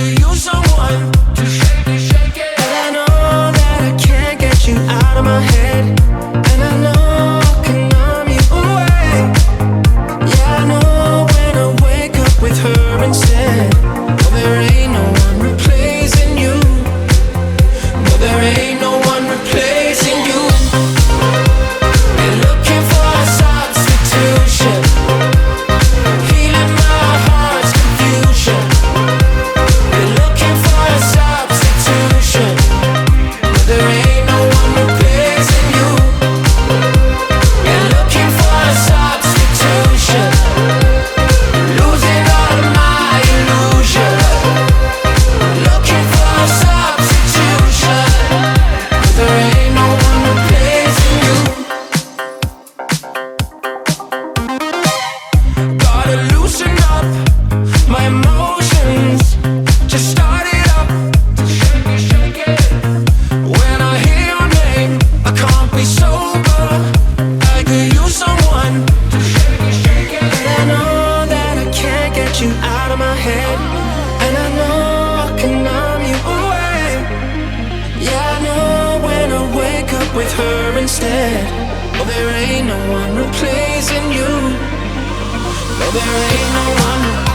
could use someone to shake it. And I know that I can't get you out of my head, and I know I can numb you away. Yeah, I know when I wake up with her instead. No, there ain't no one replacing you. No, there ain't no one replacing you. They're looking for a substitution, healing my heart's confusion. They're looking for a substitution. No, there ain't no one replacing you. They're looking for a substitution, losing all of my illusion. Looking for a substitution. No, there ain't no one replacing you. Gotta loosen up my emotions. Just start it up. Shake it. When I hear your name, I can't be sober. I could use someone to shake it. And I know that I can't get you out of my head, and I know I can numb you away. Yeah, I know when I wake up with her instead. Oh, there ain't no one replacing you. No, there ain't no one.